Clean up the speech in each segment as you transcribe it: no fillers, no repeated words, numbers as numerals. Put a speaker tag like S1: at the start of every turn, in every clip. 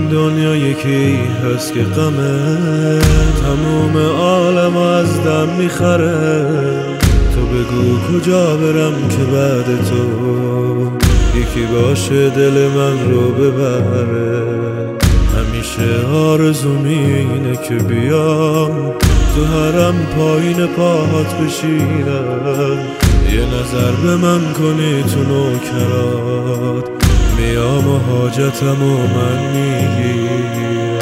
S1: دنیا یکی هست که غمه تموم عالم از دم میخره. تو بگو کجا برم که بعد تو یکی باشه دل من رو ببره. همیشه آرزوم اینه که بیام تو حرم پایین پاهات بشینم، یه نظر به من کنی تو نوکرات، میام و حاجتم و من میگیرم.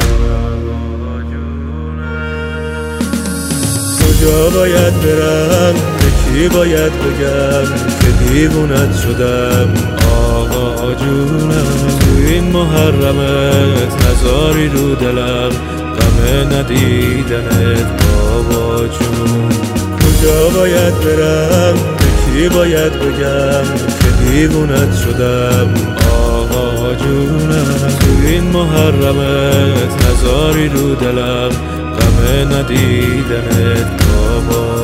S1: کجا باید برم به کی باید بگم که دیوونت شدم آقا جونم. تو این محرمت نذاری رو دلم غم ندیدنت بابا جون. کجا باید برم به کی باید بگم که دیوونت شدم آقا جونم. تو این محرمت نذاری رو دلم غم ندیدنت بابا.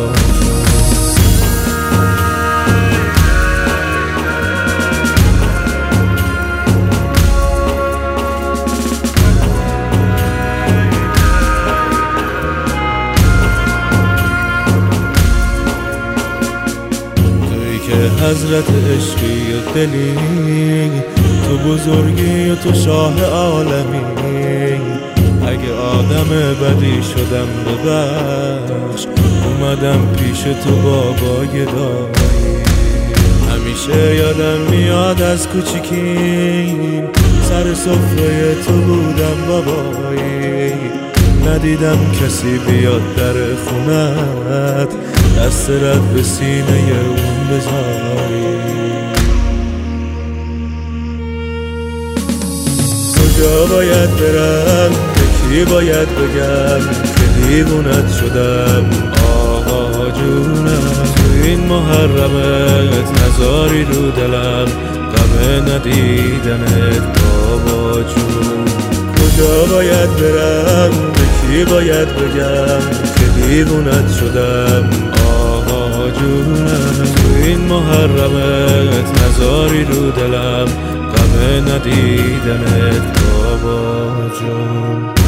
S1: حضرت عشقی و دلی، تو بزرگی و تو شاه عالمی. اگه آدم بدی شدم ببخش، اومدم پیش تو بابای دایی. همیشه یادم میاد از کوچیکیم سر سفره تو بودم بابایی. ندیدم کسی بیاد در خونت دست رد به سینه اون بذاری. کجا باید برم به کی باید بگم که دیوونت شدم آقا جونم. تو این محرمت نذاری رو دلم غم ندیدنت بابا جون. کجا باید برم به کی باید بگم که دیوونت شدم آقا جونم. تو این محرمت نذاری رو دلم غم ندیدنت بابا جون.